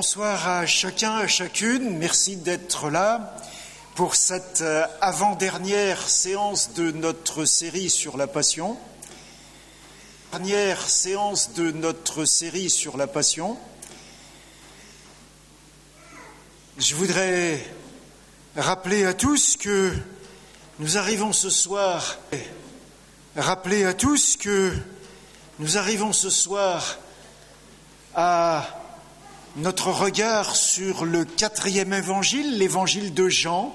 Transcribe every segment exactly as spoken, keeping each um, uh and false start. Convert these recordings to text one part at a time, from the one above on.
Bonsoir à chacun, à chacune. Merci d'être là pour cette avant-dernière séance de notre série sur la Passion. Dernière séance de notre série sur la Passion. Je voudrais rappeler à tous que nous arrivons ce soir, rappeler à tous que nous arrivons ce soir à notre regard sur le quatrième évangile, l'évangile de Jean,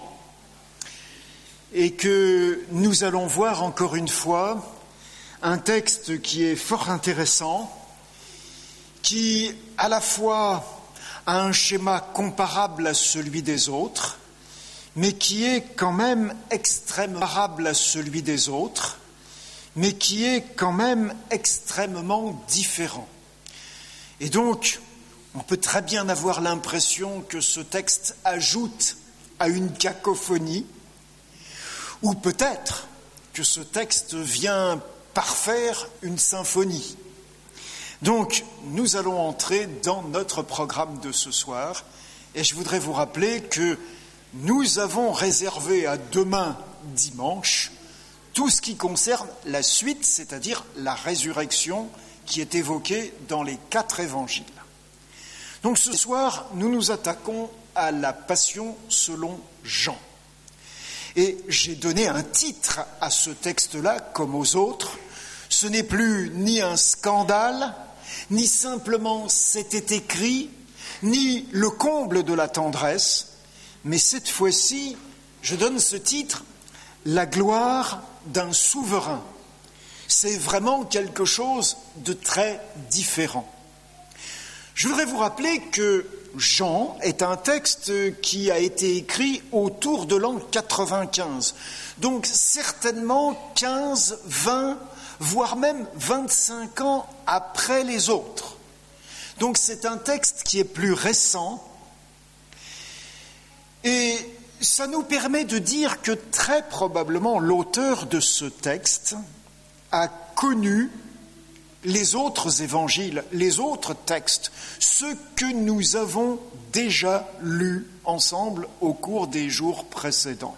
et que nous allons voir encore une fois un texte qui est fort intéressant, qui à la fois a un schéma comparable à celui des autres, mais qui est quand même extrêmement comparable à celui des autres, mais qui est quand même extrêmement différent. Et donc, on peut très bien avoir l'impression que ce texte ajoute à une cacophonie, ou peut-être que ce texte vient parfaire une symphonie. Donc, nous allons entrer dans notre programme de ce soir, et je voudrais vous rappeler que nous avons réservé à demain, dimanche, tout ce qui concerne la suite, c'est-à-dire la résurrection qui est évoquée dans les quatre évangiles. Donc ce soir, nous nous attaquons à la Passion selon Jean. Et j'ai donné un titre à ce texte-là, comme aux autres. Ce n'est plus ni un scandale, ni simplement c'était écrit, ni le comble de la tendresse, mais cette fois-ci, je donne ce titre, la gloire d'un souverain. C'est vraiment quelque chose de très différent. Je voudrais vous rappeler que Jean est un texte qui a été écrit autour de l'an quatre-vingt-quinze. Donc certainement quinze, vingt, voire même vingt-cinq ans après les autres. Donc c'est un texte qui est plus récent. Et ça nous permet de dire que très probablement l'auteur de ce texte a connu les autres évangiles, les autres textes, ceux que nous avons déjà lus ensemble au cours des jours précédents.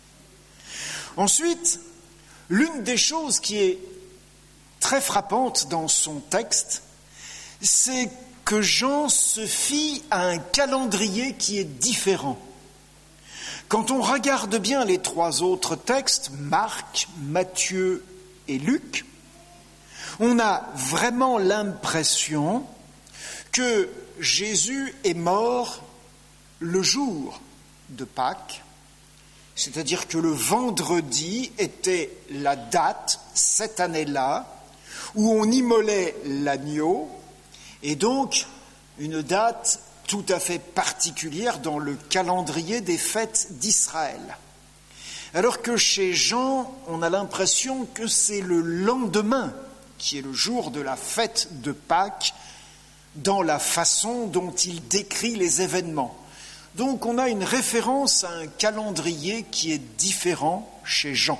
Ensuite, l'une des choses qui est très frappante dans son texte, c'est que Jean se fie à un calendrier qui est différent. Quand on regarde bien les trois autres textes, Marc, Matthieu et Luc, on a vraiment l'impression que Jésus est mort le jour de Pâques, c'est-à-dire que le vendredi était la date, cette année-là, où on immolait l'agneau, et donc une date tout à fait particulière dans le calendrier des fêtes d'Israël. Alors que chez Jean, on a l'impression que c'est le lendemain qui est le jour de la fête de Pâques, dans la façon dont il décrit les événements. Donc on a une référence à un calendrier qui est différent chez Jean.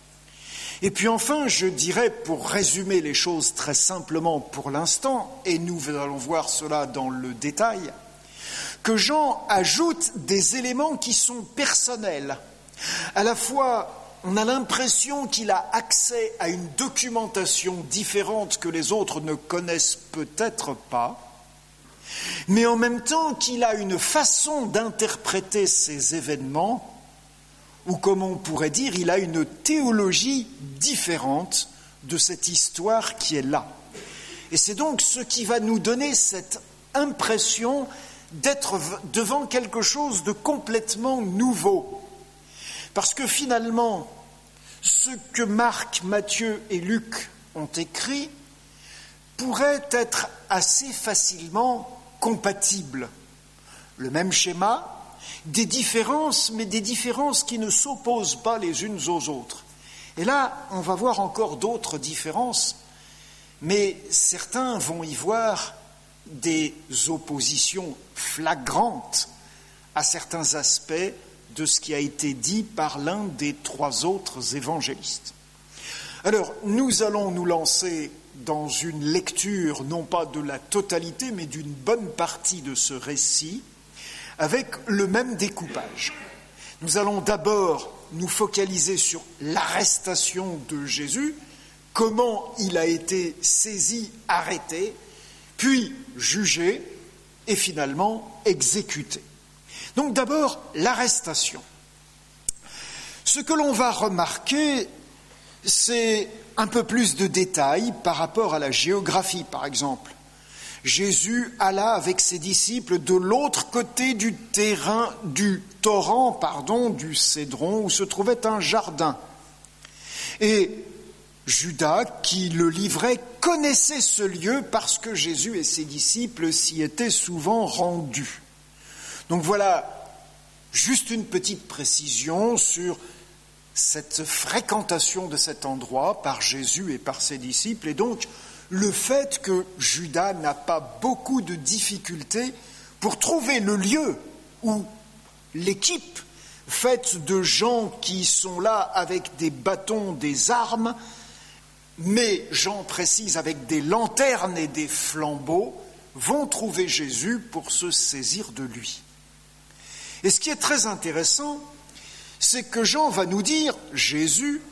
Et puis enfin, je dirais, pour résumer les choses très simplement pour l'instant, et nous allons voir cela dans le détail, que Jean ajoute des éléments qui sont personnels. À la fois, on a l'impression qu'il a accès à une documentation différente que les autres ne connaissent peut-être pas, mais en même temps qu'il a une façon d'interpréter ces événements, ou comme on pourrait dire, il a une théologie différente de cette histoire qui est là. Et c'est donc ce qui va nous donner cette impression d'être devant quelque chose de complètement nouveau. Parce que finalement, ce que Marc, Matthieu et Luc ont écrit pourrait être assez facilement compatible. Le même schéma, des différences, mais des différences qui ne s'opposent pas les unes aux autres. Et là, on va voir encore d'autres différences, mais certains vont y voir des oppositions flagrantes à certains aspects de ce qui a été dit par l'un des trois autres évangélistes. Alors, nous allons nous lancer dans une lecture, non pas de la totalité, mais d'une bonne partie de ce récit, avec le même découpage. Nous allons d'abord nous focaliser sur l'arrestation de Jésus, comment il a été saisi, arrêté, puis jugé et finalement exécuté. Donc d'abord, l'arrestation. Ce que l'on va remarquer, c'est un peu plus de détails par rapport à la géographie, par exemple. Jésus alla avec ses disciples de l'autre côté du terrain, du torrent, pardon, du Cédron, où se trouvait un jardin. Et Judas, qui le livrait, connaissait ce lieu parce que Jésus et ses disciples s'y étaient souvent rendus. Donc voilà, juste une petite précision sur cette fréquentation de cet endroit par Jésus et par ses disciples, et donc le fait que Judas n'a pas beaucoup de difficultés pour trouver le lieu où l'équipe, faite de gens qui sont là avec des bâtons, des armes, mais, j'en précise, avec des lanternes et des flambeaux, vont trouver Jésus pour se saisir de lui. Et ce qui est très intéressant, c'est que Jean va nous dire, Jésus,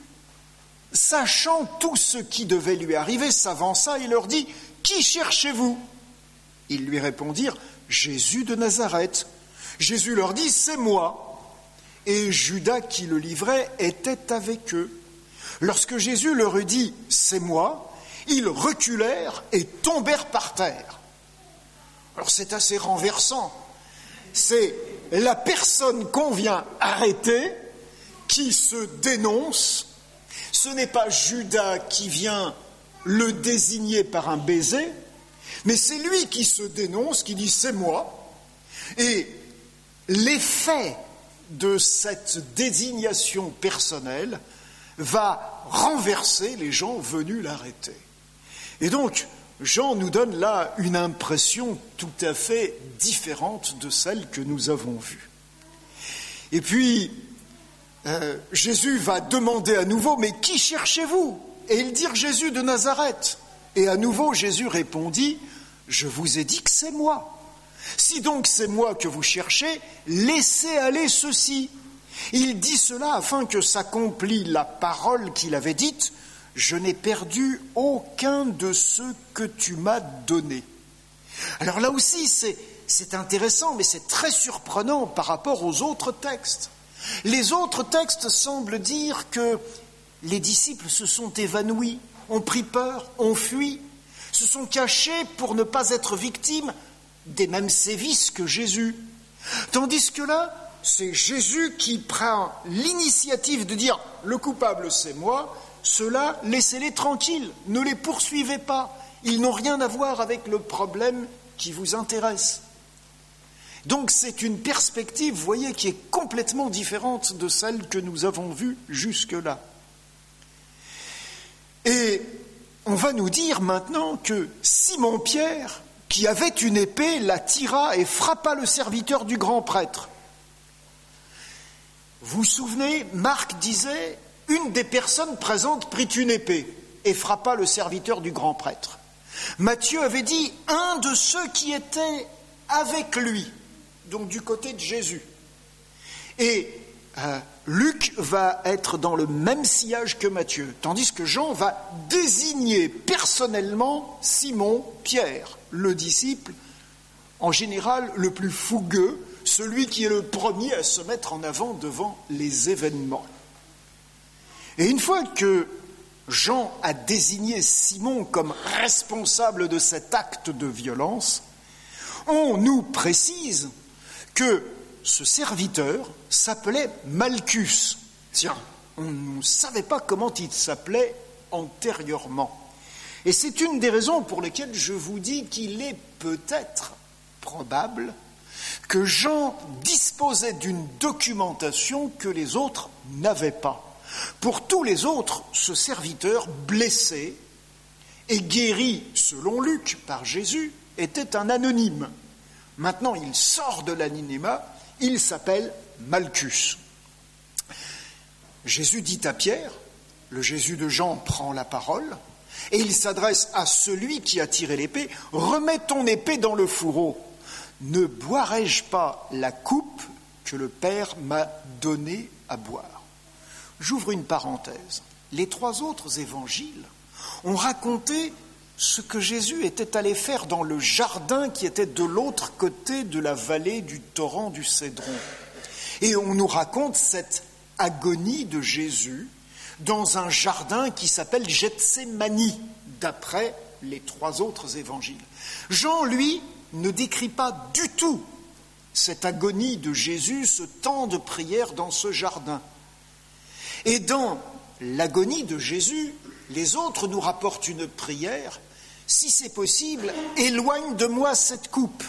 sachant tout ce qui devait lui arriver, s'avança et leur dit, « Qui cherchez-vous » Ils lui répondirent, « Jésus de Nazareth. » Jésus leur dit, « C'est moi. » Et Judas qui le livrait était avec eux. Lorsque Jésus leur eut dit « C'est moi », ils reculèrent et tombèrent par terre. Alors c'est assez renversant. C'est la personne qu'on vient arrêter qui se dénonce. Ce n'est pas Judas qui vient le désigner par un baiser, mais c'est lui qui se dénonce, qui dit « c'est moi ». Et l'effet de cette désignation personnelle va renverser les gens venus l'arrêter. Et donc, Jean nous donne là une impression tout à fait différente de celle que nous avons vue. Et puis, euh, Jésus va demander à nouveau, « Mais qui cherchez-vous » Et ils dirent « Jésus de Nazareth ». Et à nouveau, Jésus répondit, « Je vous ai dit que c'est moi. Si donc c'est moi que vous cherchez, laissez aller ceci. » Il dit cela afin que s'accomplisse la parole qu'il avait dite, « Je n'ai perdu aucun de ceux que tu m'as donnés. » Alors là aussi, c'est, c'est intéressant, mais c'est très surprenant par rapport aux autres textes. Les autres textes semblent dire que les disciples se sont évanouis, ont pris peur, ont fui, se sont cachés pour ne pas être victimes des mêmes sévices que Jésus. Tandis que là, c'est Jésus qui prend l'initiative de dire « le coupable c'est moi », ceux-là, laissez-les tranquilles, ne les poursuivez pas, ils n'ont rien à voir avec le problème qui vous intéresse. Donc c'est une perspective, vous voyez, qui est complètement différente de celle que nous avons vue jusque-là. Et on va nous dire maintenant que Simon-Pierre, qui avait une épée, la tira et frappa le serviteur du grand prêtre. Vous vous souvenez, Marc disait, une des personnes présentes prit une épée et frappa le serviteur du grand prêtre. Matthieu avait dit, un de ceux qui étaient avec lui, donc du côté de Jésus. Et euh, Luc va être dans le même sillage que Matthieu, tandis que Jean va désigner personnellement Simon, Pierre, le disciple, en général le plus fougueux, celui qui est le premier à se mettre en avant devant les événements. Et une fois que Jean a désigné Simon comme responsable de cet acte de violence, on nous précise que ce serviteur s'appelait Malchus. Tiens, on ne savait pas comment il s'appelait antérieurement. Et c'est une des raisons pour lesquelles je vous dis qu'il est peut-être probable que Jean disposait d'une documentation que les autres n'avaient pas. Pour tous les autres, ce serviteur blessé et guéri, selon Luc, par Jésus, était un anonyme. Maintenant, il sort de l'anonymat, il s'appelle Malchus. Jésus dit à Pierre, le Jésus de Jean prend la parole, Et il s'adresse à celui qui a tiré l'épée, « Remets ton épée dans le fourreau. Ne boirai-je pas la coupe que le Père m'a donnée à boire ?» J'ouvre une parenthèse. Les trois autres évangiles ont raconté ce que Jésus était allé faire dans le jardin qui était de l'autre côté de la vallée du torrent du Cédron. Et on nous raconte cette agonie de Jésus dans un jardin qui s'appelle Gethsémani, d'après les trois autres évangiles. Jean, lui, ne décrit pas du tout cette agonie de Jésus, ce temps de prière dans ce jardin. Et dans l'agonie de Jésus, les autres nous rapportent une prière. Si c'est possible, éloigne de moi cette coupe.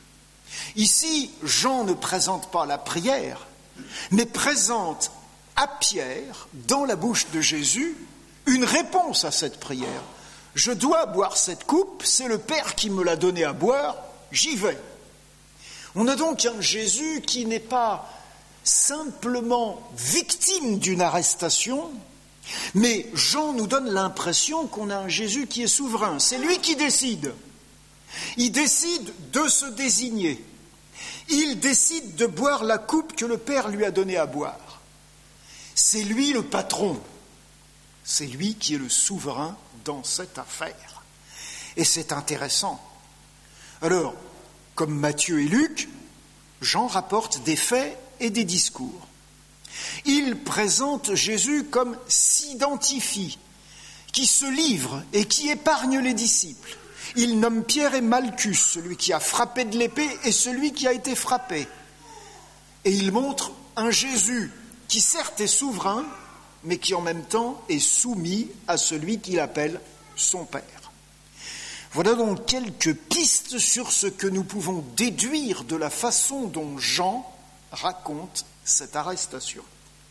Ici, Jean ne présente pas la prière, mais présente à Pierre, dans la bouche de Jésus, une réponse à cette prière. Je dois boire cette coupe, c'est le Père qui me l'a donnée à boire, j'y vais. On a donc un Jésus qui n'est pas simplement victime d'une arrestation, mais Jean nous donne l'impression qu'on a un Jésus qui est souverain. C'est lui qui décide. Il décide de se désigner. Il décide de boire la coupe que le Père lui a donnée à boire. C'est lui le patron. C'est lui qui est le souverain dans cette affaire. Et c'est intéressant. Alors, comme Matthieu et Luc, Jean rapporte des faits et des discours. Il présente Jésus comme s'identifie, qui se livre et qui épargne les disciples. Il nomme Pierre et Malchus, celui qui a frappé de l'épée et celui qui a été frappé. Et il montre un Jésus qui certes est souverain, mais qui en même temps est soumis à celui qu'il appelle son Père. Voilà donc quelques pistes sur ce que nous pouvons déduire de la façon dont Jean raconte cette arrestation.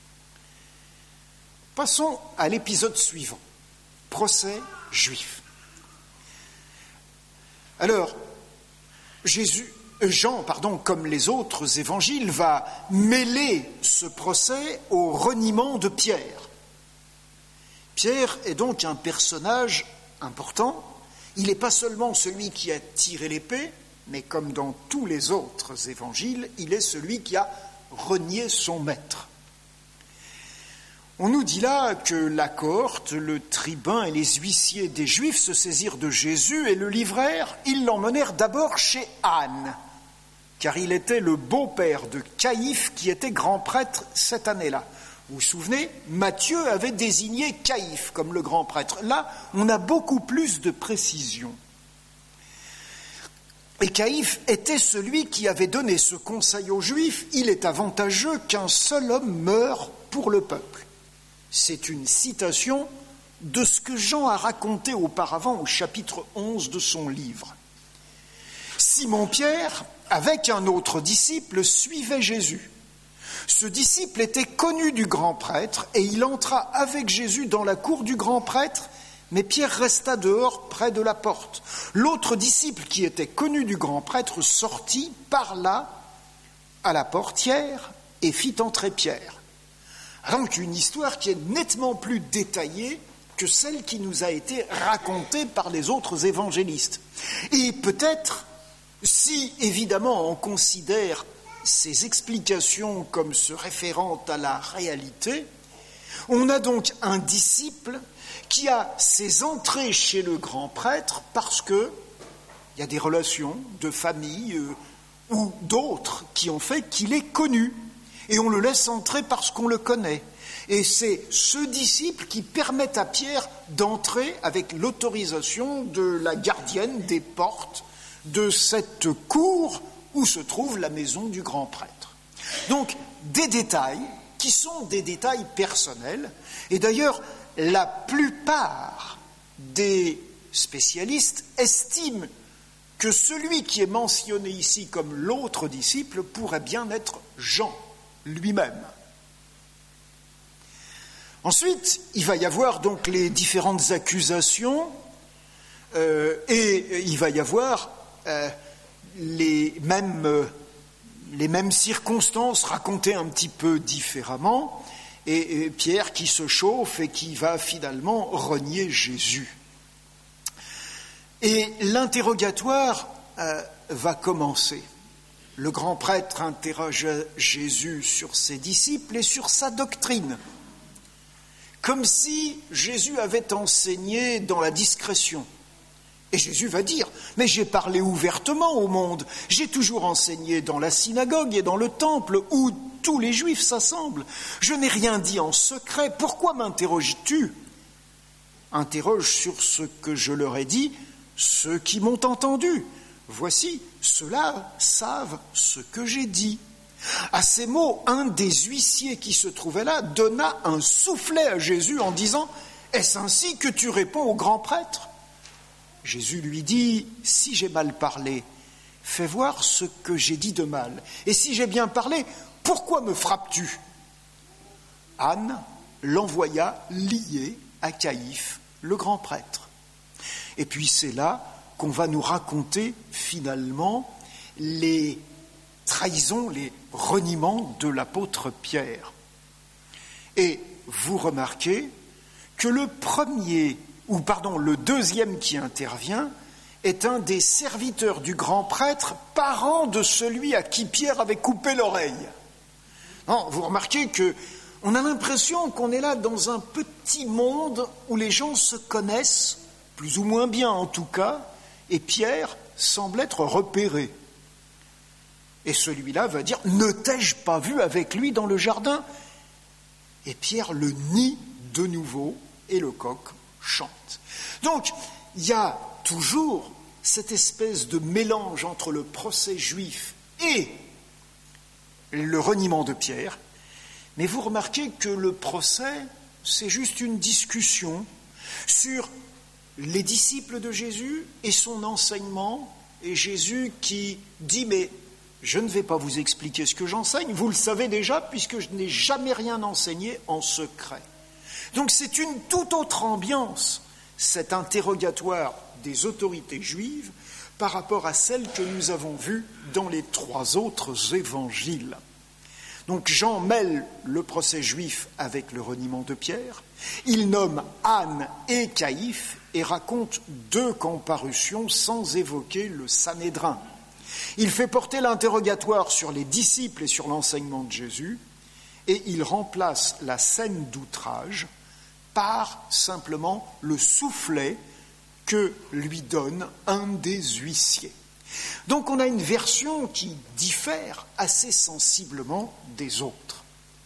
Passons à l'épisode suivant, procès juif. Alors, Jésus, Jean, pardon, comme les autres évangiles, va mêler ce procès au reniement de Pierre. Pierre est donc un personnage important. Il n'est pas seulement celui qui a tiré l'épée, mais comme dans tous les autres évangiles, il est celui qui a renié son maître. On nous dit là que la cohorte, le tribun et les huissiers des Juifs se saisirent de Jésus et le livrèrent. Ils l'emmenèrent d'abord chez Anne, car il était le beau-père de Caïphe qui était grand prêtre cette année-là. Vous vous souvenez, Matthieu avait désigné Caïphe comme le grand prêtre. Là, on a beaucoup plus de précision. Et Caïphe était celui qui avait donné ce conseil aux Juifs. Il est avantageux qu'un seul homme meure pour le peuple. C'est une citation de ce que Jean a raconté auparavant au chapitre onze de son livre. Simon-Pierre, avec un autre disciple, suivait Jésus. Ce disciple était connu du grand prêtre et il entra avec Jésus dans la cour du grand prêtre, mais Pierre resta dehors près de la porte. L'autre disciple qui était connu du grand prêtre sortit, parla à la portière et fit entrer Pierre. Donc une histoire qui est nettement plus détaillée que celle qui nous a été racontée par les autres évangélistes. Et peut-être, si évidemment on considère ces explications comme se référant à la réalité, on a donc un disciple qui a ses entrées chez le grand prêtre parce qu'il y a des relations de famille euh, ou d'autres qui ont fait qu'il est connu. Et on le laisse entrer parce qu'on le connaît. Et c'est ce disciple qui permet à Pierre d'entrer avec l'autorisation de la gardienne des portes de cette cour où se trouve la maison du grand prêtre. Donc, des détails qui sont des détails personnels. Et d'ailleurs, la plupart des spécialistes estiment que celui qui est mentionné ici comme l'autre disciple pourrait bien être Jean lui-même. Ensuite, il va y avoir donc les différentes accusations euh, et il va y avoir euh, les mêmes, euh, les mêmes circonstances racontées un petit peu différemment et, et Pierre qui se chauffe et qui va finalement renier Jésus. Et l'interrogatoire euh, va commencer. Le grand prêtre interroge Jésus sur ses disciples et sur sa doctrine, comme si Jésus avait enseigné dans la discrétion. Et Jésus va dire, mais j'ai parlé ouvertement au monde, j'ai toujours enseigné dans la synagogue et dans le temple où tous les Juifs s'assemblent. Je n'ai rien dit en secret, pourquoi m'interroges-tu ? Interroge sur ce que je leur ai dit ceux qui m'ont entendu. Voici, ceux-là savent ce que j'ai dit. À ces mots, un des huissiers qui se trouvait là donna un soufflet à Jésus en disant « Est-ce ainsi que tu réponds au grand prêtre ?» Jésus lui dit « Si j'ai mal parlé, fais voir ce que j'ai dit de mal. Et si j'ai bien parlé, pourquoi me frappes-tu » Anne l'envoya lié à Caïphe, le grand prêtre. Et puis c'est là qu'on va nous raconter finalement les trahisons, les reniements de l'apôtre Pierre. Et vous remarquez que le premier, ou pardon, le deuxième qui intervient est un des serviteurs du grand prêtre, parent de celui à qui Pierre avait coupé l'oreille. Non, vous remarquez que on a l'impression qu'on est là dans un petit monde où les gens se connaissent, plus ou moins bien en tout cas, et Pierre semble être repéré. Et celui-là va dire « Ne t'ai-je pas vu avec lui dans le jardin ?» Et Pierre le nie de nouveau et le coq chante. Donc, il y a toujours cette espèce de mélange entre le procès juif et le reniement de Pierre. Mais vous remarquez que le procès, c'est juste une discussion sur les disciples de Jésus et son enseignement, et Jésus qui dit « Mais je ne vais pas vous expliquer ce que j'enseigne, vous le savez déjà, puisque je n'ai jamais rien enseigné en secret. » Donc c'est une toute autre ambiance, cet interrogatoire des autorités juives, par rapport à celle que nous avons vue dans les trois autres évangiles. Donc Jean mêle le procès juif avec le reniement de Pierre, il nomme Anne et Caïphe et raconte deux comparutions sans évoquer le Sanhédrin. Il fait porter l'interrogatoire sur les disciples et sur l'enseignement de Jésus, et il remplace la scène d'outrage par simplement le soufflet que lui donne un des huissiers. Donc on a une version qui diffère assez sensiblement des autres.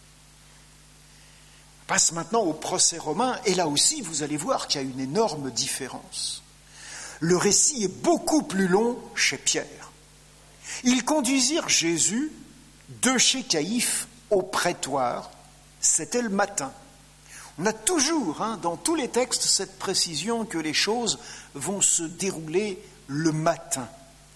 On passe maintenant au procès romain, et là aussi vous allez voir qu'il y a une énorme différence. Le récit est beaucoup plus long chez Pierre. Ils conduisirent Jésus de chez Caïphe au prétoire, c'était le matin. On a toujours, hein, dans tous les textes, cette précision que les choses vont se dérouler le matin.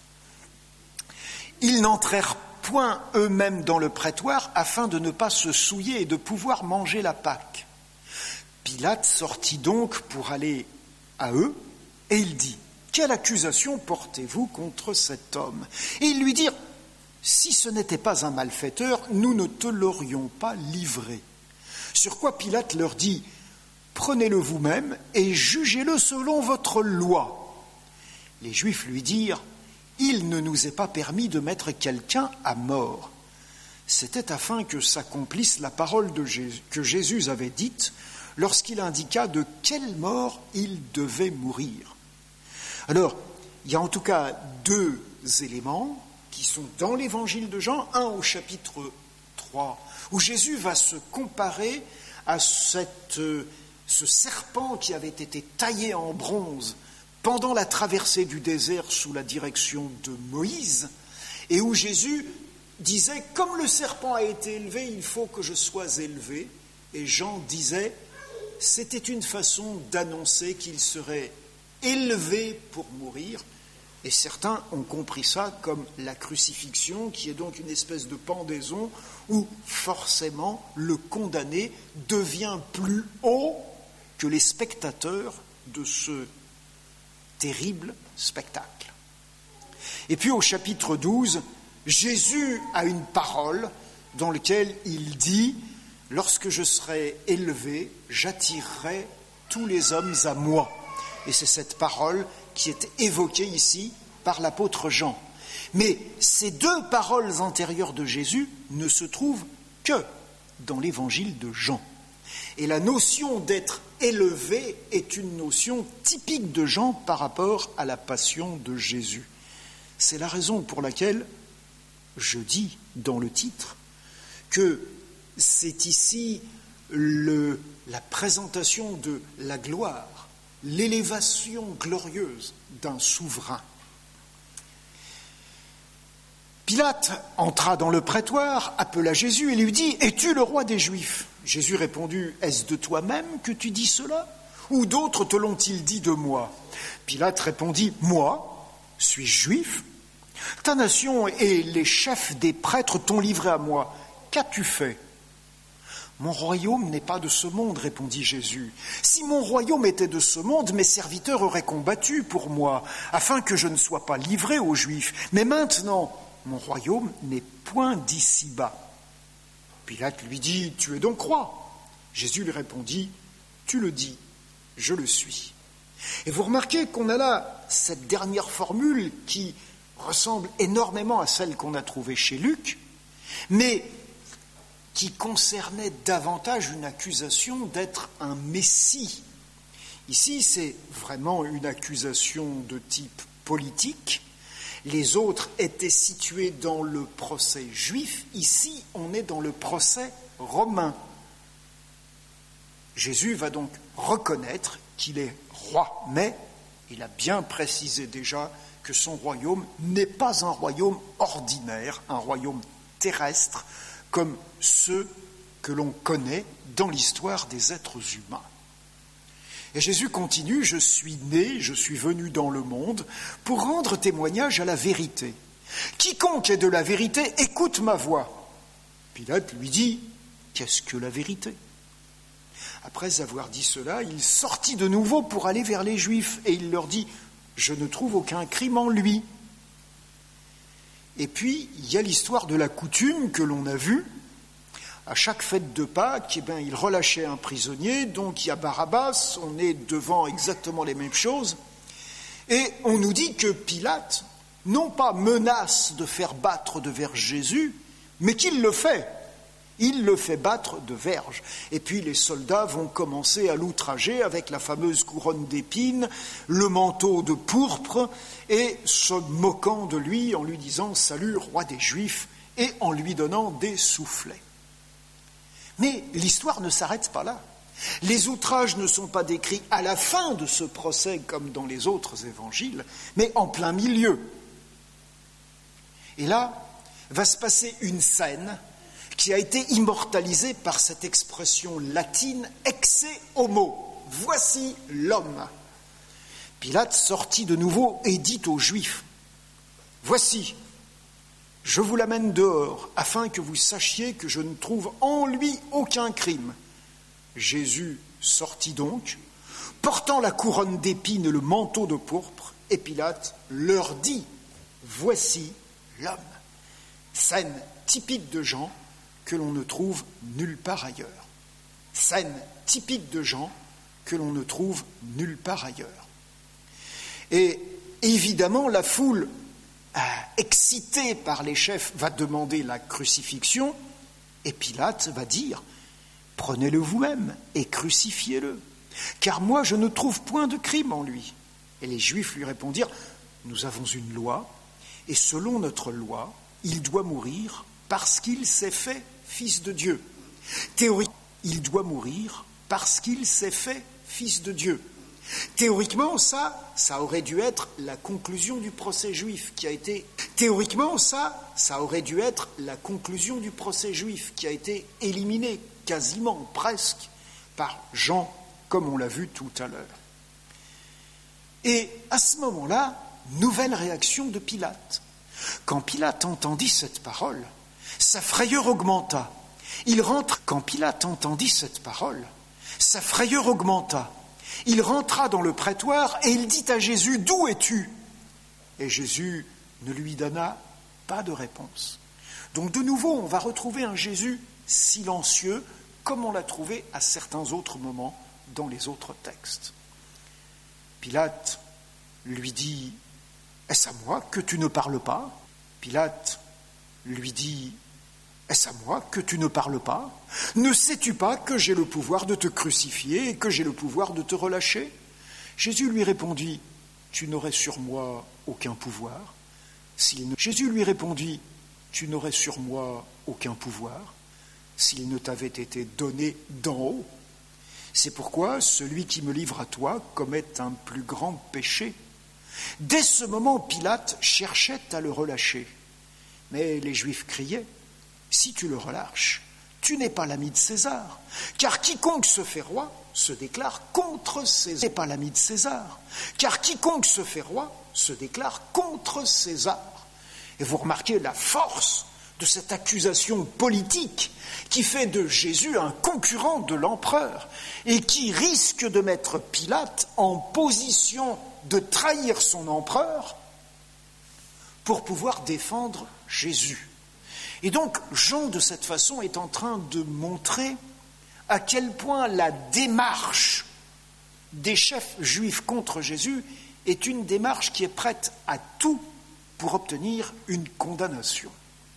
Ils n'entrèrent point eux-mêmes dans le prétoire afin de ne pas se souiller et de pouvoir manger la Pâque. Pilate sortit donc pour aller à eux, et il dit « Quelle accusation portez-vous contre cet homme ?» Et ils lui dirent « Si ce n'était pas un malfaiteur, nous ne te l'aurions pas livré. » Sur quoi Pilate leur dit « Prenez-le vous-même et jugez-le selon votre loi. » Les Juifs lui dirent « Il ne nous est pas permis de mettre quelqu'un à mort. » C'était afin que s'accomplisse la parole de Jésus, que Jésus avait dite lorsqu'il indiqua de quelle mort il devait mourir. Alors, il y a en tout cas deux éléments qui sont dans l'évangile de Jean, un au chapitre trois, où Jésus va se comparer à cette, ce serpent qui avait été taillé en bronze pendant la traversée du désert sous la direction de Moïse, et où Jésus disait « Comme le serpent a été élevé, il faut que je sois élevé », et Jean disait « C'était une façon d'annoncer qu'il serait élevé pour mourir », et certains ont compris ça comme la crucifixion, qui est donc une espèce de pendaison où forcément le condamné devient plus haut que les spectateurs de ce terrible spectacle. Et puis au chapitre douze, Jésus a une parole dans laquelle il dit « Lorsque je serai élevé, j'attirerai tous les hommes à moi ». Et c'est cette parole qui est évoquée ici par l'apôtre Jean. Mais ces deux paroles antérieures de Jésus ne se trouvent que dans l'évangile de Jean. Et la notion d'être élevé est une notion typique de Jean par rapport à la passion de Jésus. C'est la raison pour laquelle je dis dans le titre que c'est ici le, la présentation de la gloire, l'élévation glorieuse d'un souverain. Pilate entra dans le prétoire, appela Jésus et lui dit « Es-tu le roi des Juifs ?» Jésus répondit « Est-ce de toi-même que tu dis cela ? Ou d'autres te l'ont-ils dit de moi ?» Pilate répondit « Moi, suis-je juif ? Ta nation et les chefs des prêtres t'ont livré à moi. Qu'as-tu fait ? » « Mon royaume n'est pas de ce monde, répondit Jésus. Si mon royaume était de ce monde, mes serviteurs auraient combattu pour moi, afin que je ne sois pas livré aux Juifs. Mais maintenant, mon royaume n'est point d'ici-bas. Pilate lui dit, tu es donc roi ? Jésus lui répondit, tu le dis, je le suis. Et vous remarquez qu'on a là cette dernière formule qui ressemble énormément à celle qu'on a trouvée chez Luc, mais qui concernait davantage une accusation d'être un messie. Ici, c'est vraiment une accusation de type politique. Les autres étaient situés dans le procès juif. Ici, on est dans le procès romain. Jésus va donc reconnaître qu'il est roi, mais il a bien précisé déjà que son royaume n'est pas un royaume ordinaire, un royaume terrestre, comme ceux que l'on connaît dans l'histoire des êtres humains. Et Jésus continue, « Je suis né, je suis venu dans le monde pour rendre témoignage à la vérité. Quiconque est de la vérité, écoute ma voix. » Pilate lui dit, « Qu'est-ce que la vérité ?» Après avoir dit cela, il sortit de nouveau pour aller vers les Juifs et il leur dit, « Je ne trouve aucun crime en lui. » Et puis, il y a l'histoire de la coutume que l'on a vue. À chaque fête de Pâques, eh bien, il relâchait un prisonnier, donc il y a Barabbas, on est devant exactement les mêmes choses. Et on nous dit que Pilate, non pas menace de faire battre de verge Jésus, mais qu'il le fait. Il le fait battre de verge. Et puis les soldats vont commencer à l'outrager avec la fameuse couronne d'épines, le manteau de pourpre, et se moquant de lui en lui disant « Salut, roi des Juifs !» et en lui donnant des soufflets. Mais l'histoire ne s'arrête pas là. Les outrages ne sont pas décrits à la fin de ce procès comme dans les autres évangiles, mais en plein milieu. Et là, va se passer une scène qui a été immortalisée par cette expression latine « exe homo », « voici l'homme ». Pilate sortit de nouveau et dit aux Juifs « Voici, je vous l'amène dehors, afin que vous sachiez que je ne trouve en lui aucun crime. » Jésus sortit donc, portant la couronne d'épines et le manteau de pourpre, et Pilate leur dit « Voici l'homme ». Scène typique de Jean que l'on ne trouve nulle part ailleurs. Scène typique de Jean que l'on ne trouve nulle part ailleurs. Et évidemment, la foule, euh, excitée par les chefs, va demander la crucifixion, et Pilate va dire « Prenez-le vous-même et crucifiez-le, car moi je ne trouve point de crime en lui. » Et les Juifs lui répondirent « Nous avons une loi, et selon notre loi, il doit mourir parce qu'il s'est fait fils de Dieu. Théoriquement, il doit mourir parce qu'il s'est fait fils de Dieu. » Théoriquement, ça, ça aurait dû être la conclusion du procès juif qui a été... Théoriquement, ça, ça aurait dû être la conclusion du procès juif qui a été éliminé quasiment, presque, par Jean, comme on l'a vu tout à l'heure. Et à ce moment-là, nouvelle réaction de Pilate. Quand Pilate entendit cette parole, sa frayeur augmenta. Il rentre... Quand Pilate entendit cette parole, sa frayeur augmenta. Il rentra dans le prétoire et il dit à Jésus « D'où es-tu » Et Jésus ne lui donna pas de réponse. Donc de nouveau, on va retrouver un Jésus silencieux, comme on l'a trouvé à certains autres moments dans les autres textes. Pilate lui dit « Est-ce à moi que tu ne parles pas ?» Pilate lui dit « Est-ce à moi que tu ne parles pas ? Ne sais-tu pas que j'ai le pouvoir de te crucifier et que j'ai le pouvoir de te relâcher ?» Jésus lui répondit « Tu n'aurais sur moi aucun pouvoir. » S'il ne... Jésus lui répondit « Tu n'aurais sur moi aucun pouvoir s'il ne t'avait été donné d'en haut. C'est pourquoi celui qui me livre à toi commet un plus grand péché. » Dès ce moment, Pilate cherchait à le relâcher. Mais les Juifs criaient « Si tu le relâches, tu n'es pas l'ami de César, car quiconque se fait roi se déclare contre César. Tu n'es pas l'ami de César, car quiconque se fait roi se déclare contre César. » Et vous remarquez la force de cette accusation politique qui fait de Jésus un concurrent de l'empereur et qui risque de mettre Pilate en position de trahir son empereur pour pouvoir défendre Jésus. Et donc, Jean, de cette façon, est en train de montrer à quel point la démarche des chefs juifs contre Jésus est une démarche qui est prête à tout pour obtenir une condamnation.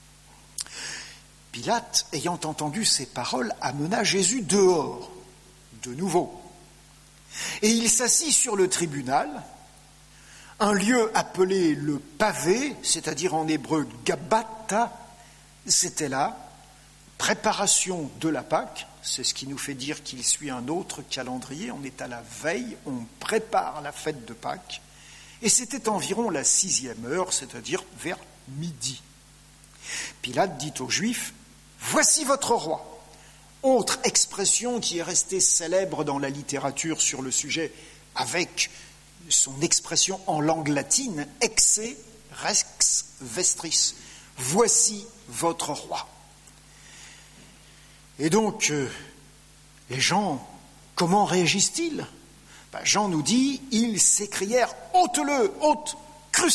Pilate, ayant entendu ces paroles, amena Jésus dehors, de nouveau. Et il s'assit sur le tribunal, un lieu appelé le pavé, c'est-à-dire en hébreu Gabbatha. C'était là, préparation de la Pâque, c'est ce qui nous fait dire qu'il suit un autre calendrier, on est à la veille, on prépare la fête de Pâques, et c'était environ la sixième heure, c'est-à-dire vers midi. Pilate dit aux Juifs, « Voici votre roi !» Autre expression qui est restée célèbre dans la littérature sur le sujet, avec son expression en langue latine, « Exe rex vestris » Voici votre roi. Et donc, euh, les gens, comment réagissent-ils ? Ben, Jean nous dit, ils s'écrièrent « ôte-le, ôte, crucifie-le »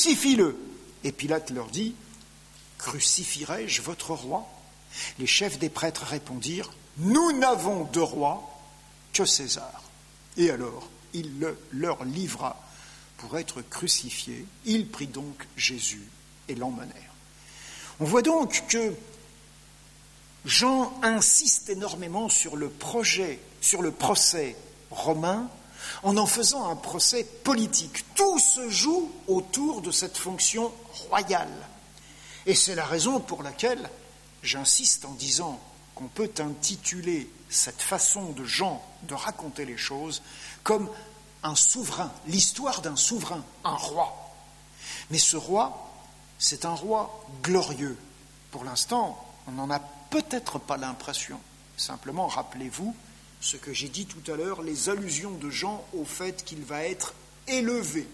Et Pilate leur dit « Crucifierai-je votre roi ?» Les chefs des prêtres répondirent « Nous n'avons de roi que César. » Et alors, il le, leur livra pour être crucifié. Il prit donc Jésus et l'emmenèrent. On voit donc que Jean insiste énormément sur le projet, sur le procès romain, en en faisant un procès politique. Tout se joue autour de cette fonction royale. Et c'est la raison pour laquelle j'insiste en disant qu'on peut intituler cette façon de Jean de raconter les choses comme un souverain, l'histoire d'un souverain, un roi. Mais ce roi, c'est un roi glorieux. Pour l'instant, on n'en a peut-être pas l'impression. Simplement, rappelez-vous ce que j'ai dit tout à l'heure, les allusions de Jean au fait qu'il va être élevé.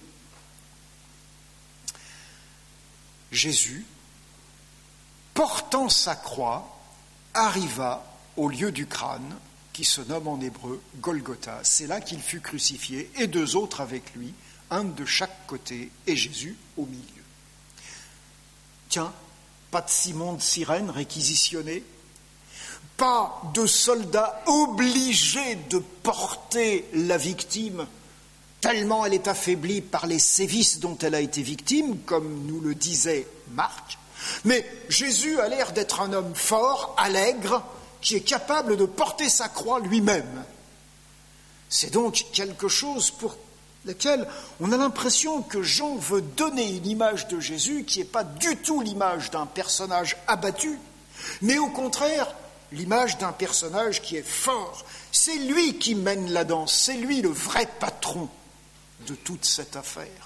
Jésus, portant sa croix, arriva au lieu du crâne, qui se nomme en hébreu Golgotha. C'est là qu'il fut crucifié, et deux autres avec lui, un de chaque côté, et Jésus au milieu. Tiens, pas de Simon de Cyrène réquisitionné, pas de soldats obligés de porter la victime tellement elle est affaiblie par les sévices dont elle a été victime, comme nous le disait Marc. Mais Jésus a l'air d'être un homme fort, allègre, qui est capable de porter sa croix lui-même. C'est donc quelque chose pour lequel on a l'impression que Jean veut donner une image de Jésus qui n'est pas du tout l'image d'un personnage abattu, mais au contraire, l'image d'un personnage qui est fort. C'est lui qui mène la danse, c'est lui le vrai patron de toute cette affaire.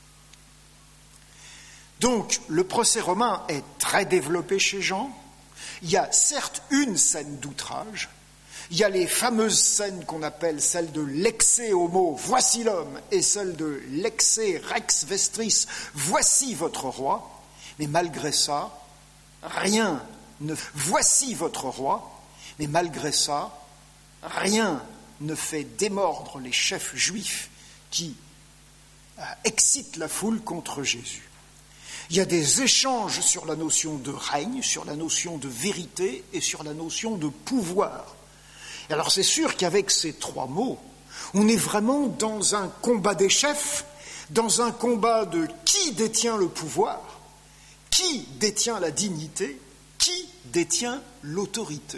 Donc, le procès romain est très développé chez Jean. Il y a certes une scène d'outrage, il y a les fameuses scènes qu'on appelle celles de l'exe homo, voici l'homme, et celle de l'exe rex vestris, voici votre roi. Mais malgré ça, rien ne... Voici votre roi, mais malgré ça, rien ne fait démordre les chefs juifs qui euh, excitent la foule contre Jésus. Il y a des échanges sur la notion de règne, sur la notion de vérité et sur la notion de pouvoir. Et alors c'est sûr qu'avec ces trois mots, on est vraiment dans un combat des chefs, dans un combat de qui détient le pouvoir, qui détient la dignité, qui détient l'autorité.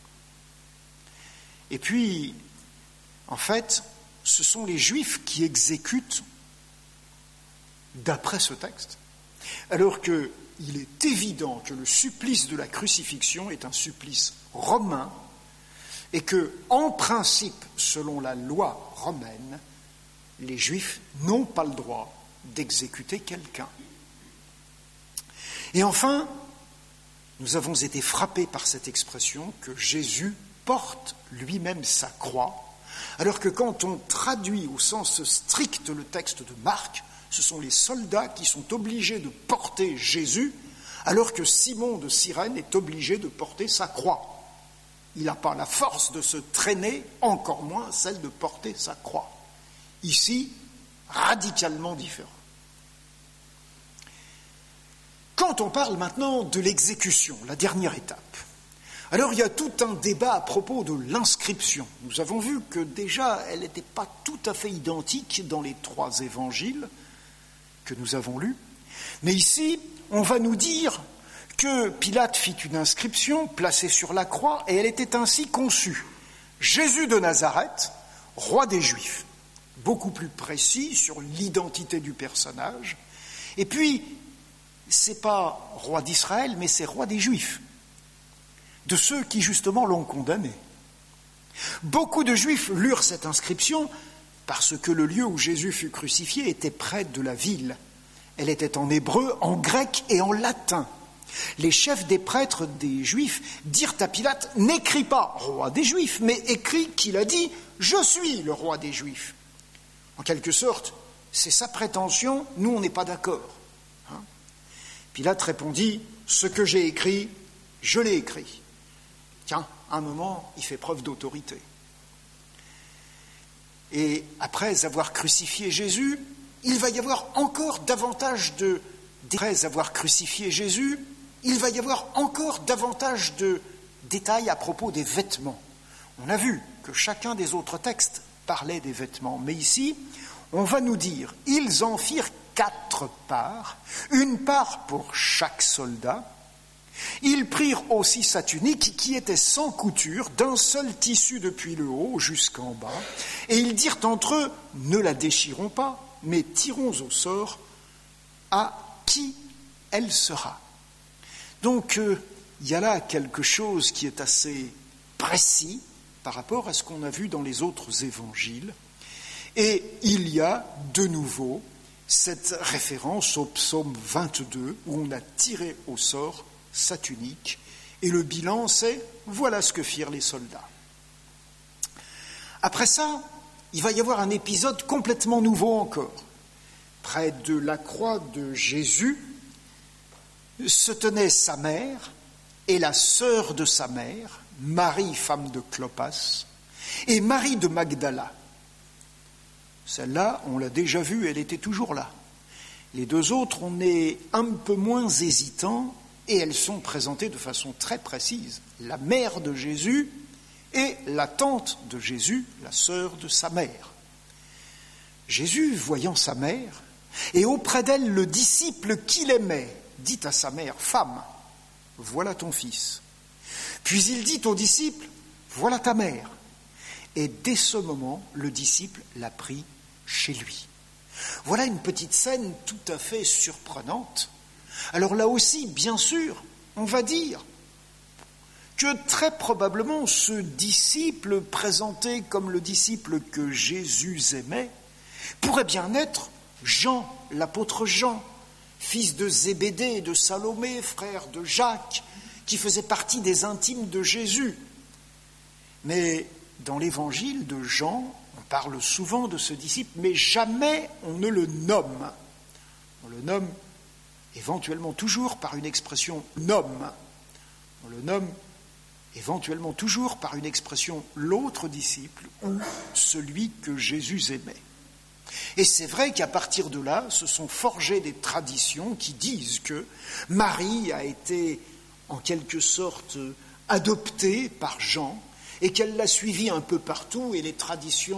Et puis, en fait, ce sont les Juifs qui exécutent d'après ce texte, alors qu'il est évident que le supplice de la crucifixion est un supplice romain et que, en principe, selon la loi romaine, les Juifs n'ont pas le droit d'exécuter quelqu'un. Et enfin, nous avons été frappés par cette expression que Jésus porte lui-même sa croix, alors que quand on traduit au sens strict le texte de Marc, ce sont les soldats qui sont obligés de porter Jésus, alors que Simon de Cyrène est obligé de porter sa croix. Il n'a pas la force de se traîner, encore moins celle de porter sa croix. Ici, radicalement différent. Quand on parle maintenant de l'exécution, la dernière étape, alors il y a tout un débat à propos de l'inscription. Nous avons vu que déjà, elle n'était pas tout à fait identique dans les trois évangiles que nous avons lus. Mais ici, on va nous dire que Pilate fit une inscription placée sur la croix et elle était ainsi conçue. Jésus de Nazareth, roi des Juifs. Beaucoup plus précis sur l'identité du personnage. Et puis, c'est pas roi d'Israël, mais c'est roi des Juifs, de ceux qui justement l'ont condamné. Beaucoup de Juifs lurent cette inscription parce que le lieu où Jésus fut crucifié était près de la ville. Elle était en hébreu, en grec et en latin. Les chefs des prêtres des Juifs dirent à Pilate « N'écris pas roi des Juifs, mais écris qu'il a dit « Je suis le roi des Juifs ». En quelque sorte, c'est sa prétention, nous on n'est pas d'accord. Hein ? Pilate répondit « Ce que j'ai écrit, je l'ai écrit ». Tiens, à un moment, il fait preuve d'autorité. Et après avoir crucifié Jésus, il va y avoir encore davantage de... Après avoir crucifié Jésus, il va y avoir encore davantage de détails à propos des vêtements. On a vu que chacun des autres textes parlait des vêtements, mais ici, on va nous dire, ils en firent quatre parts, une part pour chaque soldat. Ils prirent aussi sa tunique qui était sans couture, d'un seul tissu depuis le haut jusqu'en bas, et ils dirent entre eux, ne la déchirons pas, mais tirons au sort à qui elle sera. Donc, euh, il y a là quelque chose qui est assez précis par rapport à ce qu'on a vu dans les autres évangiles. Et il y a de nouveau cette référence au psaume vingt-deux où on a tiré au sort sa tunique. Et le bilan, c'est voilà ce que firent les soldats. Après ça, il va y avoir un épisode complètement nouveau encore. Près de la croix de Jésus se tenait sa mère et la sœur de sa mère, Marie, femme de Clopas, et Marie de Magdala. Celle-là, on l'a déjà vue, elle était toujours là. Les deux autres, on est un peu moins hésitants et elles sont présentées de façon très précise. La mère de Jésus et la tante de Jésus, la sœur de sa mère. Jésus, voyant sa mère, et auprès d'elle le disciple qu'il aimait, dit à sa mère, « Femme, voilà ton fils. » Puis il dit au disciple, « Voilà ta mère. » Et dès ce moment, le disciple l'a pris chez lui. Voilà une petite scène tout à fait surprenante. Alors là aussi, bien sûr, on va dire que très probablement ce disciple présenté comme le disciple que Jésus aimait pourrait bien être Jean, l'apôtre Jean, fils de Zébédée et de Salomé, frère de Jacques, qui faisait partie des intimes de Jésus. Mais dans l'évangile de Jean, on parle souvent de ce disciple, mais jamais on ne le nomme. On le nomme éventuellement toujours par une expression « nomme ». On le nomme éventuellement toujours par une expression « l'autre disciple » ou « celui que Jésus aimait ». Et c'est vrai qu'à partir de là, se sont forgées des traditions qui disent que Marie a été en quelque sorte adoptée par Jean et qu'elle l'a suivi un peu partout, et les traditions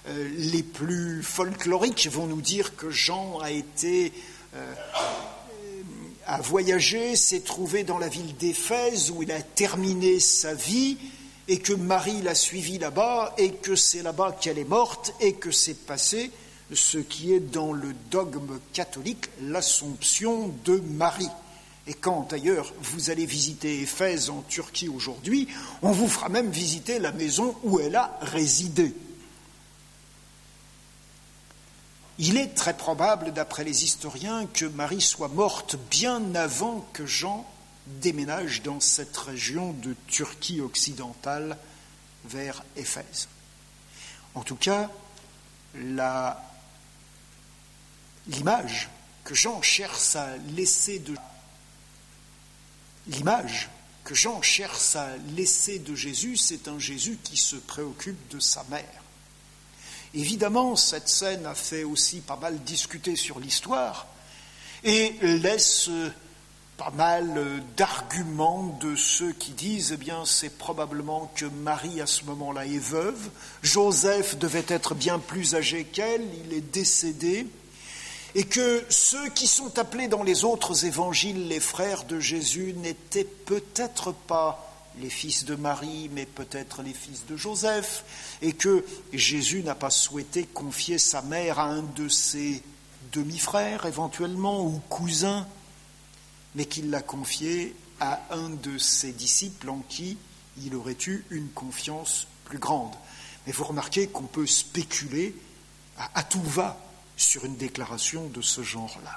euh, les plus folkloriques vont nous dire que Jean a été, euh, a voyagé, s'est trouvé dans la ville d'Éphèse où il a terminé sa vie et que Marie l'a suivi là-bas et que c'est là-bas qu'elle est morte et que c'est passé ce qui est dans le dogme catholique, l'Assomption de Marie. Et quand d'ailleurs vous allez visiter Éphèse en Turquie aujourd'hui, on vous fera même visiter la maison où elle a résidé. Il est très probable, d'après les historiens, que Marie soit morte bien avant que Jean déménage dans cette région de Turquie occidentale vers Éphèse. En tout cas, la, l'image que Jean cherche à laisser de l'image que Jean cherche à laisser de Jésus, c'est un Jésus qui se préoccupe de sa mère. Évidemment, cette scène a fait aussi pas mal discuter sur l'histoire et laisse pas mal d'arguments de ceux qui disent eh bien c'est probablement que Marie à ce moment-là est veuve, Joseph devait être bien plus âgé qu'elle, il est décédé, et que ceux qui sont appelés dans les autres évangiles les frères de Jésus n'étaient peut-être pas les fils de Marie, mais peut-être les fils de Joseph, et que Jésus n'a pas souhaité confier sa mère à un de ses demi-frères éventuellement, ou cousins, mais qu'il l'a confiée à un de ses disciples en qui il aurait eu une confiance plus grande. Mais vous remarquez qu'on peut spéculer à, à tout va sur une déclaration de ce genre-là.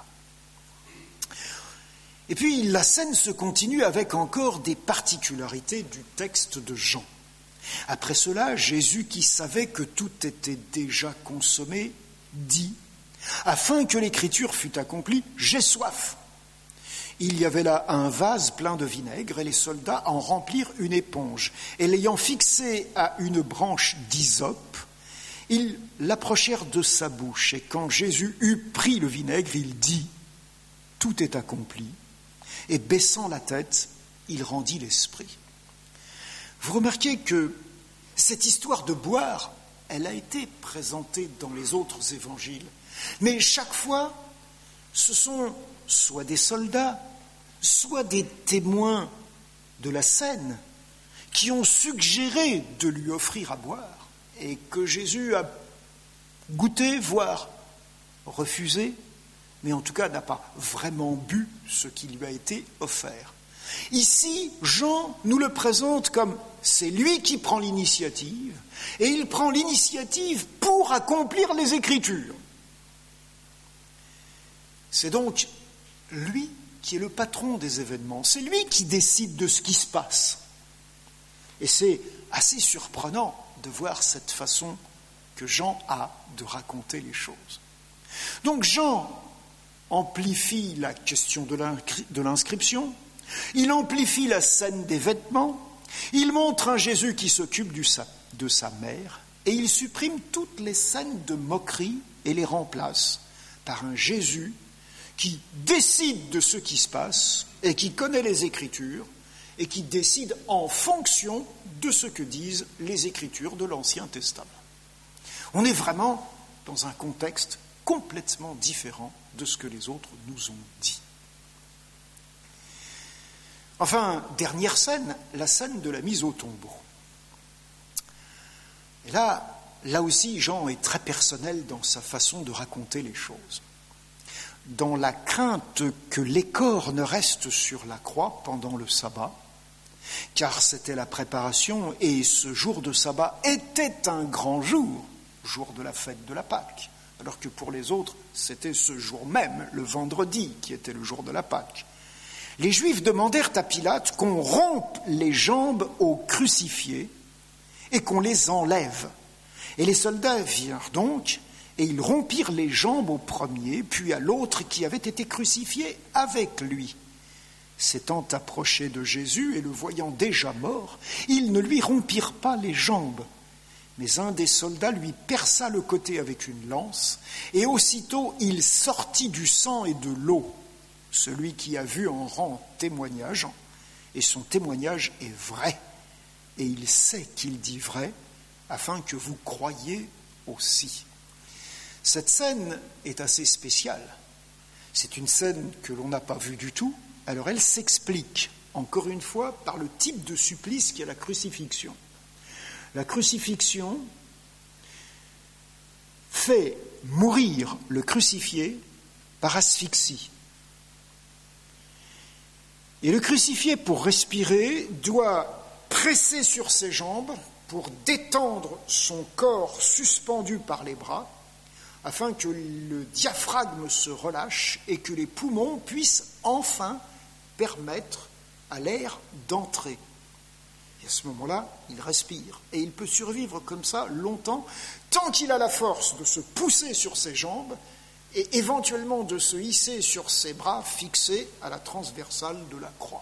Et puis la scène se continue avec encore des particularités du texte de Jean. Après cela, Jésus, qui savait que tout était déjà consommé, dit « Afin que l'écriture fût accomplie, j'ai soif !» Il y avait là un vase plein de vinaigre et les soldats en remplirent une éponge. Et l'ayant fixée à une branche d'hysope, ils l'approchèrent de sa bouche. Et quand Jésus eut pris le vinaigre, il dit « Tout est accompli ». Et baissant la tête, il rendit l'esprit. Vous remarquez que cette histoire de boire, elle a été présentée dans les autres évangiles. Mais chaque fois, ce sont soit des soldats, soit des témoins de la scène qui ont suggéré de lui offrir à boire et que Jésus a goûté, voire refusé, mais en tout cas n'a pas vraiment bu ce qui lui a été offert. Ici, Jean nous le présente comme c'est lui qui prend l'initiative, et il prend l'initiative pour accomplir les Écritures. C'est donc lui qui est le patron des événements, c'est lui qui décide de ce qui se passe. Et c'est assez surprenant de voir cette façon que Jean a de raconter les choses. Donc Jean amplifie la question de l'inscription, il amplifie la scène des vêtements, il montre un Jésus qui s'occupe de sa mère, et il supprime toutes les scènes de moquerie et les remplace par un Jésus qui décide de ce qui se passe et qui connaît les Écritures et qui décide en fonction de ce que disent les Écritures de l'Ancien Testament. On est vraiment dans un contexte complètement différent de ce que les autres nous ont dit. Enfin, dernière scène, la scène de la mise au tombeau. Et là, là aussi, Jean est très personnel dans sa façon de raconter les choses. Dans la crainte que les corps ne restent sur la croix pendant le sabbat, car c'était la préparation et ce jour de sabbat était un grand jour, jour de la fête de la Pâque, alors que pour les autres, c'était ce jour même, le vendredi, qui était le jour de la Pâque. Les Juifs demandèrent à Pilate qu'on rompe les jambes aux crucifiés et qu'on les enlève. Et les soldats virent donc, et ils rompirent les jambes au premier, puis à l'autre qui avait été crucifié avec lui. S'étant approchés de Jésus et le voyant déjà mort, ils ne lui rompirent pas les jambes. Mais un des soldats lui perça le côté avec une lance, et aussitôt il sortit du sang et de l'eau. Celui qui a vu en rend témoignage, et son témoignage est vrai, et il sait qu'il dit vrai, afin que vous croyiez aussi. Cette scène est assez spéciale. C'est une scène que l'on n'a pas vue du tout. Alors elle s'explique, encore une fois, par le type de supplice qu'est la crucifixion. La crucifixion fait mourir le crucifié par asphyxie. Et le crucifié, pour respirer, doit presser sur ses jambes pour détendre son corps suspendu par les bras, afin que le diaphragme se relâche et que les poumons puissent enfin permettre à l'air d'entrer. Et à ce moment-là, il respire. Et il peut survivre comme ça longtemps, tant qu'il a la force de se pousser sur ses jambes et éventuellement de se hisser sur ses bras fixés à la transversale de la croix.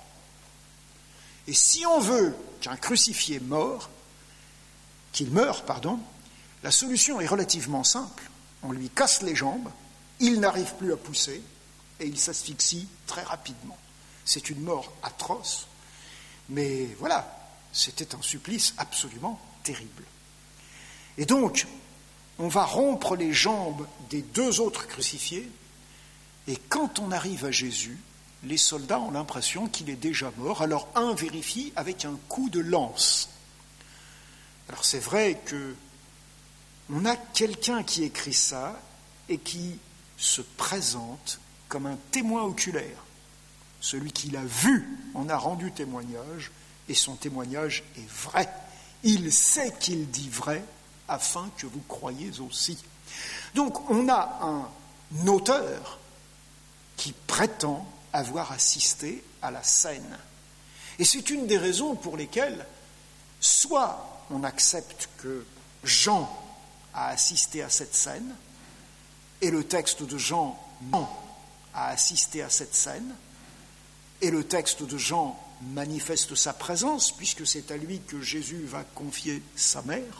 Et si on veut qu'un crucifié meure, qu'il meure, pardon, la solution est relativement simple. On lui casse les jambes, il n'arrive plus à pousser et il s'asphyxie très rapidement. C'est une mort atroce, mais voilà, c'était un supplice absolument terrible. Et donc, on va rompre les jambes des deux autres crucifiés, et quand on arrive à Jésus, les soldats ont l'impression qu'il est déjà mort, alors un vérifie avec un coup de lance. Alors c'est vrai que on a quelqu'un qui écrit ça et qui se présente comme un témoin oculaire. Celui qui l'a vu en a rendu témoignage et son témoignage est vrai. Il sait qu'il dit vrai afin que vous croyiez aussi. Donc on a un auteur qui prétend avoir assisté à la scène. Et c'est une des raisons pour lesquelles soit on accepte que Jean a assisté à cette scène, et le texte de Jean a assisté à cette scène, et le texte de Jean manifeste sa présence, puisque c'est à lui que Jésus va confier sa mère,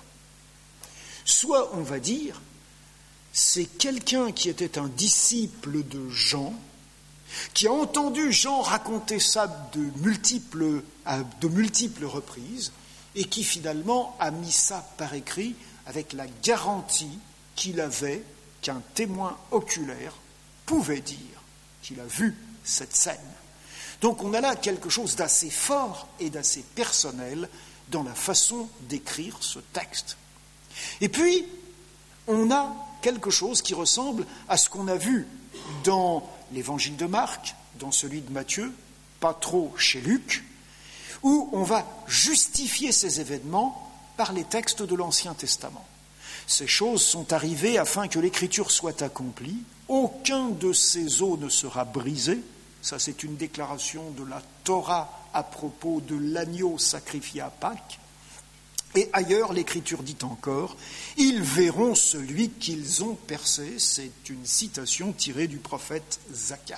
soit on va dire, c'est quelqu'un qui était un disciple de Jean, qui a entendu Jean raconter ça de multiples, à de multiples reprises, et qui finalement a mis ça par écrit avec la garantie qu'il avait qu'un témoin oculaire pouvait dire qu'il a vu cette scène. Donc on a là quelque chose d'assez fort et d'assez personnel dans la façon d'écrire ce texte. Et puis, on a quelque chose qui ressemble à ce qu'on a vu dans l'évangile de Marc, dans celui de Matthieu, pas trop chez Luc, où on va justifier ces événements par les textes de l'Ancien Testament. Ces choses sont arrivées afin que l'Écriture soit accomplie. Aucun de ces os ne sera brisé. Ça, c'est une déclaration de la Torah à propos de l'agneau sacrifié à Pâques. Et ailleurs, l'Écriture dit encore « Ils verront celui qu'ils ont percé ». C'est une citation tirée du prophète Zacharie.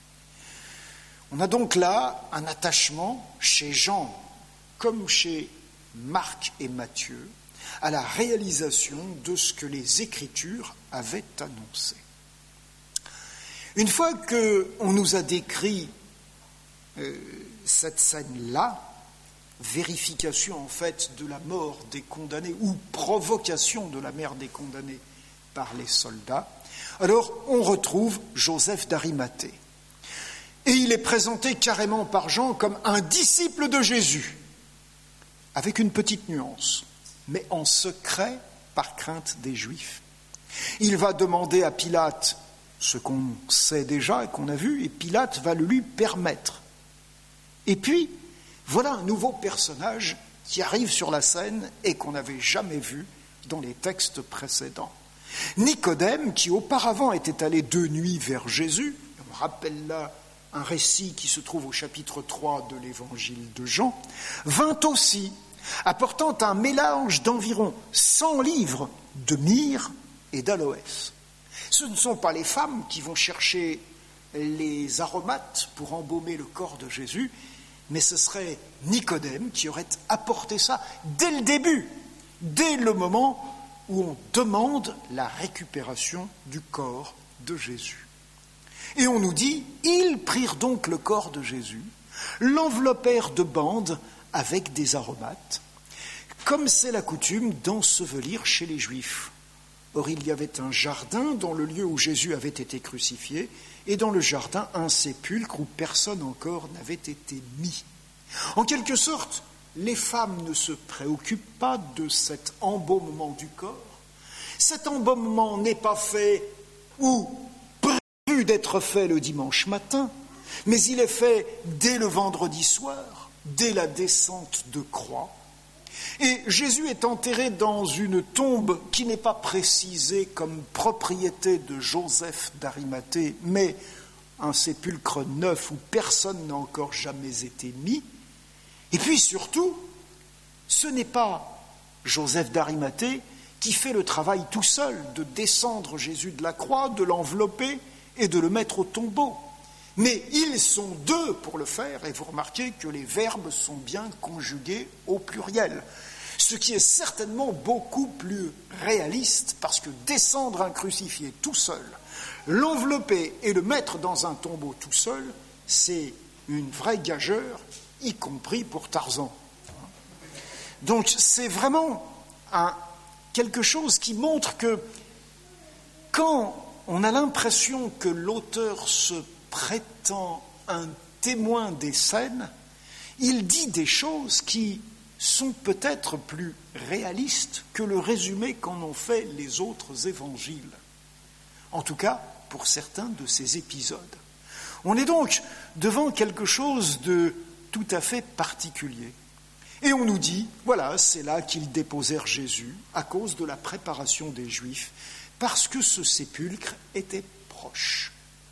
On a donc là un attachement chez Jean, comme chez Marc et Matthieu, à la réalisation de ce que les Écritures avaient annoncé. Une fois qu'on nous a décrit euh, cette scène-là, vérification en fait de la mort des condamnés ou provocation de la mort des condamnés par les soldats, alors on retrouve Joseph d'Arimathée. Et il est présenté carrément par Jean comme un disciple de Jésus, avec une petite nuance, mais en secret par crainte des Juifs. Il va demander à Pilate ce qu'on sait déjà et qu'on a vu, et Pilate va le lui permettre. Et puis, voilà un nouveau personnage qui arrive sur la scène et qu'on n'avait jamais vu dans les textes précédents. Nicodème, qui auparavant était allé de nuit vers Jésus, on rappelle là un récit qui se trouve au chapitre trois de l'évangile de Jean, vint aussi, apportant un mélange d'environ cent livres de myrrhe et d'aloès. Ce ne sont pas les femmes qui vont chercher les aromates pour embaumer le corps de Jésus, mais ce serait Nicodème qui aurait apporté ça dès le début, dès le moment où on demande la récupération du corps de Jésus. Et on nous dit, ils prirent donc le corps de Jésus, l'enveloppèrent de bandes avec des aromates, comme c'est la coutume d'ensevelir chez les Juifs. Or, il y avait un jardin dans le lieu où Jésus avait été crucifié, et dans le jardin, un sépulcre où personne encore n'avait été mis. En quelque sorte, les femmes ne se préoccupent pas de cet embaumement du corps. Cet embaumement n'est pas fait ou prévu d'être fait le dimanche matin, mais il est fait dès le vendredi soir, dès la descente de croix. Et Jésus est enterré dans une tombe qui n'est pas précisée comme propriété de Joseph d'Arimathée, mais un sépulcre neuf où personne n'a encore jamais été mis. Et puis surtout, ce n'est pas Joseph d'Arimathée qui fait le travail tout seul de descendre Jésus de la croix, de l'envelopper et de le mettre au tombeau. Mais ils sont deux pour le faire, et vous remarquez que les verbes sont bien conjugués au pluriel. Ce qui est certainement beaucoup plus réaliste, parce que descendre un crucifié tout seul, l'envelopper et le mettre dans un tombeau tout seul, c'est une vraie gageure, y compris pour Tarzan. Donc c'est vraiment un, quelque chose qui montre que quand on a l'impression que l'auteur se prétend un témoin des scènes, il dit des choses qui sont peut-être plus réalistes que le résumé qu'en ont fait les autres évangiles. En tout cas, pour certains de ces épisodes. On est donc devant quelque chose de tout à fait particulier. Et on nous dit, voilà, c'est là qu'ils déposèrent Jésus à cause de la préparation des Juifs, parce que ce sépulcre était proche.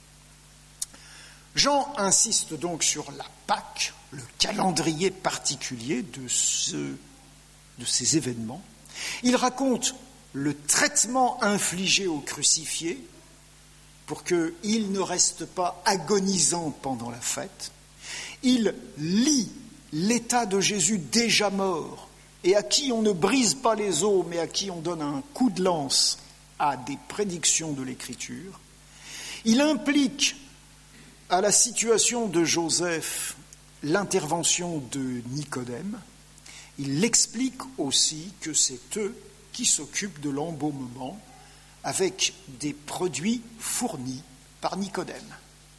Jean insiste donc sur la Pâque, le calendrier particulier de, ce, de ces événements. Il raconte le traitement infligé aux crucifiés pour qu'il ne reste pas agonisant pendant la fête. Il lie l'état de Jésus déjà mort et à qui on ne brise pas les os, mais à qui on donne un coup de lance à des prédictions de l'Écriture. Il implique à la situation de Joseph l'intervention de Nicodème. Il explique aussi que c'est eux qui s'occupent de l'embaumement avec des produits fournis par Nicodème.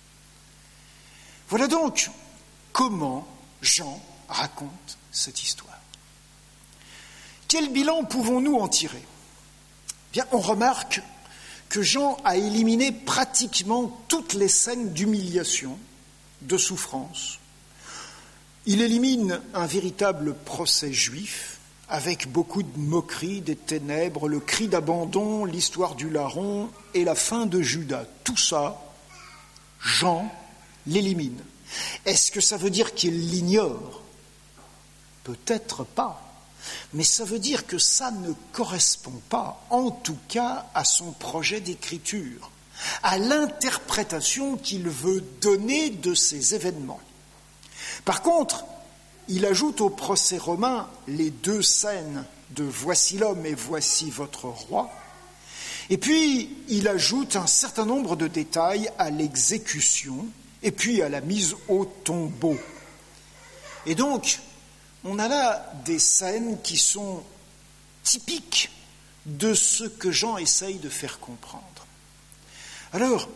Voilà donc comment Jean raconte cette histoire. Quel bilan pouvons-nous en tirer ? Bien, on remarque que Jean a éliminé pratiquement toutes les scènes d'humiliation, de souffrance. Il élimine un véritable procès juif, avec beaucoup de moqueries, des ténèbres, le cri d'abandon, l'histoire du larron et la fin de Judas. Tout ça, Jean l'élimine. Est-ce que ça veut dire qu'il l'ignore ? Peut-être pas. Mais ça veut dire que ça ne correspond pas, en tout cas, à son projet d'écriture, à l'interprétation qu'il veut donner de ces événements. Par contre, il ajoute au procès romain les deux scènes de « Voici l'homme et voici votre roi ». Et puis, il ajoute un certain nombre de détails à l'exécution et puis à la mise au tombeau. Et donc, on a là des scènes qui sont typiques de ce que Jean essaye de faire comprendre. Alors,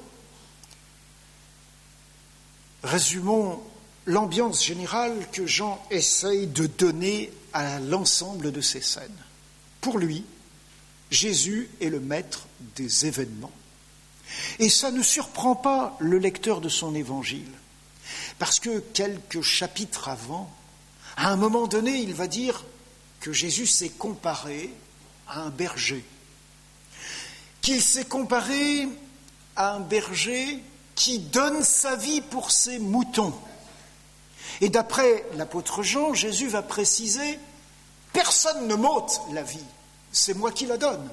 résumons l'ambiance générale que Jean essaye de donner à l'ensemble de ces scènes. Pour lui, Jésus est le maître des événements. Et ça ne surprend pas le lecteur de son évangile, parce que quelques chapitres avant, à un moment donné, il va dire que Jésus s'est comparé à un berger, qu'il s'est comparé à un berger qui donne sa vie pour ses moutons. Et d'après l'apôtre Jean, Jésus va préciser « Personne ne m'ôte la vie, c'est moi qui la donne.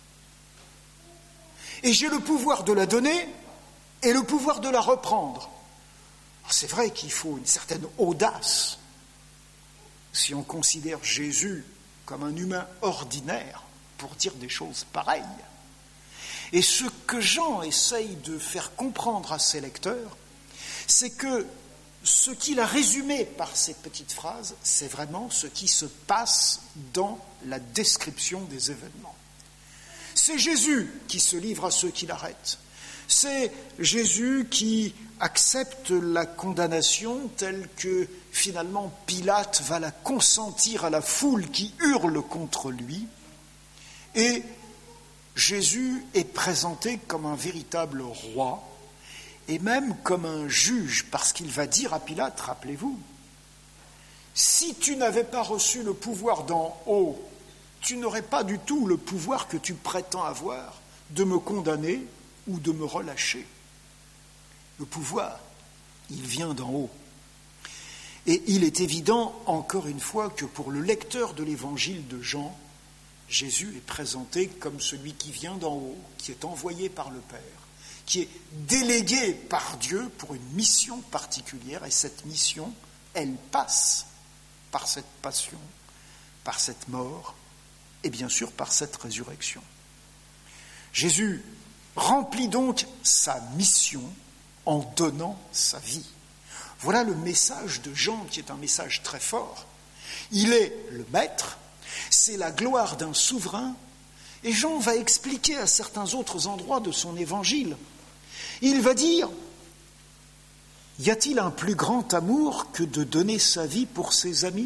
Et j'ai le pouvoir de la donner et le pouvoir de la reprendre. » C'est vrai qu'il faut une certaine audace si on considère Jésus comme un humain ordinaire pour dire des choses pareilles. Et ce que Jean essaye de faire comprendre à ses lecteurs, c'est que ce qu'il a résumé par ces petites phrases, c'est vraiment ce qui se passe dans la description des événements. C'est Jésus qui se livre à ceux qui l'arrêtent. C'est Jésus qui accepte la condamnation telle que finalement Pilate va la consentir à la foule qui hurle contre lui. Et Jésus est présenté comme un véritable roi et même comme un juge, parce qu'il va dire à Pilate, rappelez-vous, si tu n'avais pas reçu le pouvoir d'en haut, tu n'aurais pas du tout le pouvoir que tu prétends avoir de me condamner ou de me relâcher. Le pouvoir, il vient d'en haut. Et il est évident, encore une fois, que pour le lecteur de l'évangile de Jean, Jésus est présenté comme celui qui vient d'en haut, qui est envoyé par le Père, qui est délégué par Dieu pour une mission particulière, et cette mission, elle passe par cette passion, par cette mort, et bien sûr par cette résurrection. Jésus remplit donc sa mission en donnant sa vie. Voilà le message de Jean, qui est un message très fort. Il est le maître, c'est la gloire d'un souverain, et Jean va expliquer à certains autres endroits de son évangile. Il va dire, y a-t-il un plus grand amour que de donner sa vie pour ses amis ?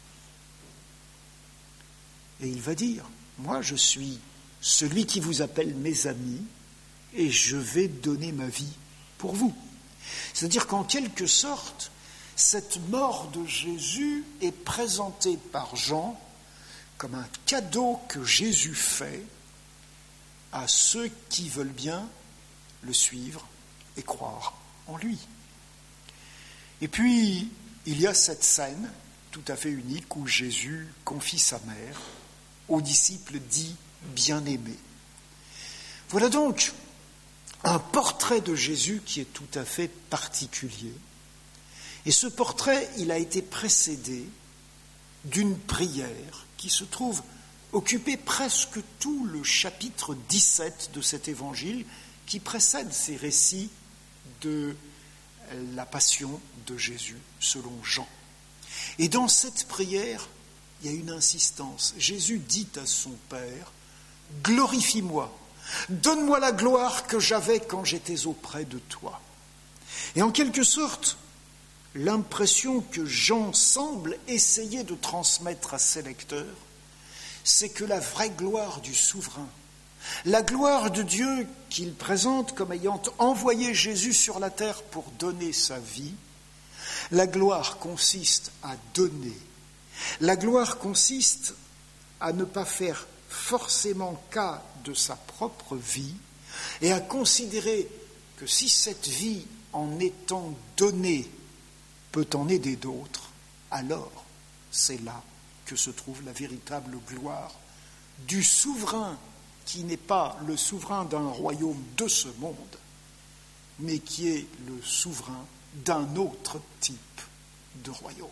Et il va dire, moi je suis celui qui vous appelle mes amis, et je vais donner ma vie pour vous. C'est-à-dire qu'en quelque sorte, cette mort de Jésus est présentée par Jean comme un cadeau que Jésus fait à ceux qui veulent bien le suivre et croire en lui. Et puis, il y a cette scène tout à fait unique où Jésus confie sa mère aux disciples dits bien-aimés. Voilà donc un portrait de Jésus qui est tout à fait particulier. Et ce portrait, il a été précédé d'une prière qui se trouve occuper presque tout le chapitre dix-sept de cet évangile qui précède ces récits de la passion de Jésus selon Jean. Et dans cette prière, il y a une insistance. Jésus dit à son Père, « Glorifie-moi, donne-moi la gloire que j'avais quand j'étais auprès de toi. » Et en quelque sorte, l'impression que Jean semble essayer de transmettre à ses lecteurs, c'est que la vraie gloire du souverain, la gloire de Dieu qu'il présente comme ayant envoyé Jésus sur la terre pour donner sa vie, la gloire consiste à donner. La gloire consiste à ne pas faire forcément cas de sa propre vie et à considérer que si cette vie, en étant donnée, peut en aider d'autres, alors c'est là que se trouve la véritable gloire du souverain qui n'est pas le souverain d'un royaume de ce monde, mais qui est le souverain d'un autre type de royaume.